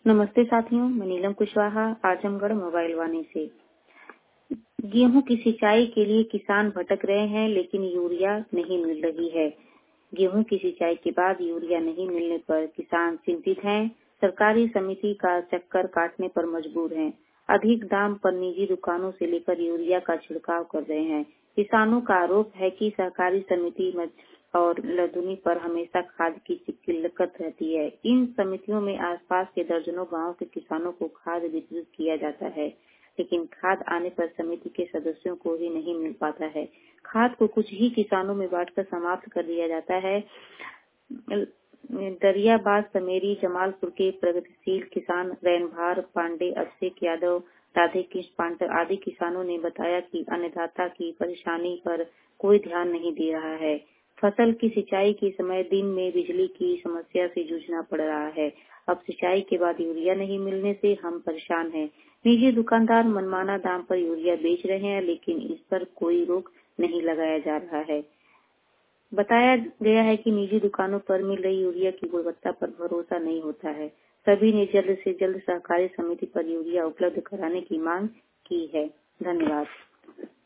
नमस्ते साथियों, मैं नीलम कुशवाहा आजमगढ़ मोबाइल वाणी से। गेहूं की सिंचाई के लिए किसान भटक रहे हैं, लेकिन यूरिया नहीं मिल रही है। गेहूं की सिंचाई के बाद यूरिया नहीं मिलने पर किसान चिंतित हैं। सरकारी समिति का चक्कर काटने पर मजबूर हैं। अधिक दाम पर निजी दुकानों से लेकर यूरिया का छिड़काव कर रहे हैं। किसानों का आरोप है कि सहकारी समिति और लदुनी पर हमेशा खाद की किल्लत रहती है। इन समितियों में आसपास के दर्जनों गांवों के किसानों को खाद वितरित किया जाता है, लेकिन खाद आने पर समिति के सदस्यों को ही नहीं मिल पाता है। खाद को कुछ ही किसानों में बांटकर समाप्त कर दिया जाता है। दरियाबाद, समेरी, जमालपुर के प्रगतिशील किसान रैनभार पांडे, अभिषेक यादव, राधे कृष्ण पांटर आदि किसानों ने बताया कि अन्नदाता की परेशानी पर कोई ध्यान नहीं दे रहा है। फसल की सिंचाई के समय दिन में बिजली की समस्या से जूझना पड़ रहा है। अब सिंचाई के बाद यूरिया नहीं मिलने से हम परेशान हैं। निजी दुकानदार मनमाना दाम पर यूरिया बेच रहे हैं, लेकिन इस पर कोई रोक नहीं लगाया जा रहा है। बताया गया है कि निजी दुकानों पर मिल रही यूरिया की गुणवत्ता पर भरोसा नहीं होता है। सभी ने जल्द से जल्द सहकारी समिति पर यूरिया उपलब्ध कराने की मांग की है। धन्यवाद।